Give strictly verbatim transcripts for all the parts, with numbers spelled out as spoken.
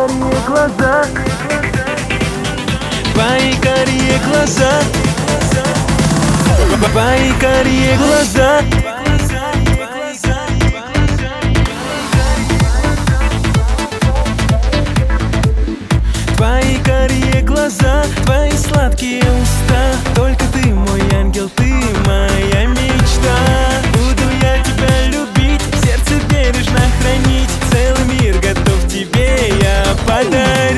карие глаза, твои карие глаза, твои карие глаза. Твои карие глаза, твои сладкие уста. Только ты мой ангел, ты моя мечта. Буду я тебя любить, в сердце бережно хранить. Целый мир готов тебе я подарить.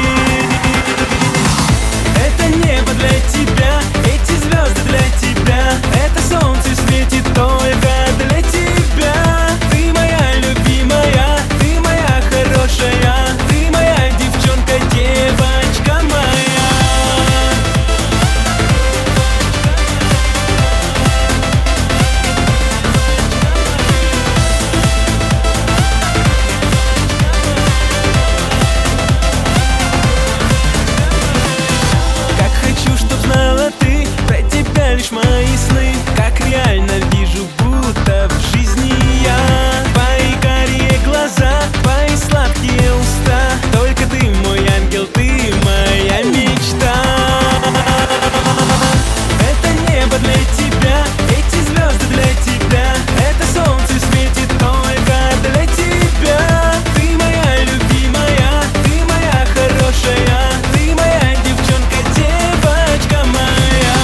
Это небо для тебя, эти звезды для тебя. Это солнце светит только для тебя. Ты моя любимая, ты моя хорошая, ты моя девчонка, девочка моя. Как хочу, чтоб знала ты, про тебя лишь мои сны. Как реально вижу, будто в жизни я. Твои карие глаза, твои сладкие уста. Только ты мой ангел, ты моя мечта. Это небо для тебя, эти звезды для тебя. Это солнце светит только для тебя. Ты моя любимая, ты моя хорошая, ты моя девчонка, девочка моя.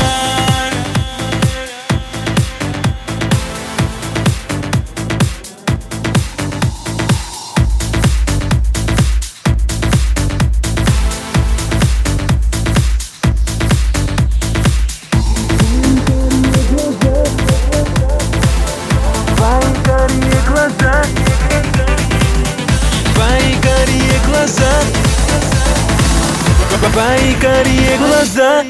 твои карие глаза, Твои карие глаза, твои карие глаза.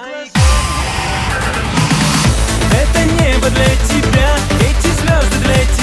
Это небо для тебя, эти звезды для тебя.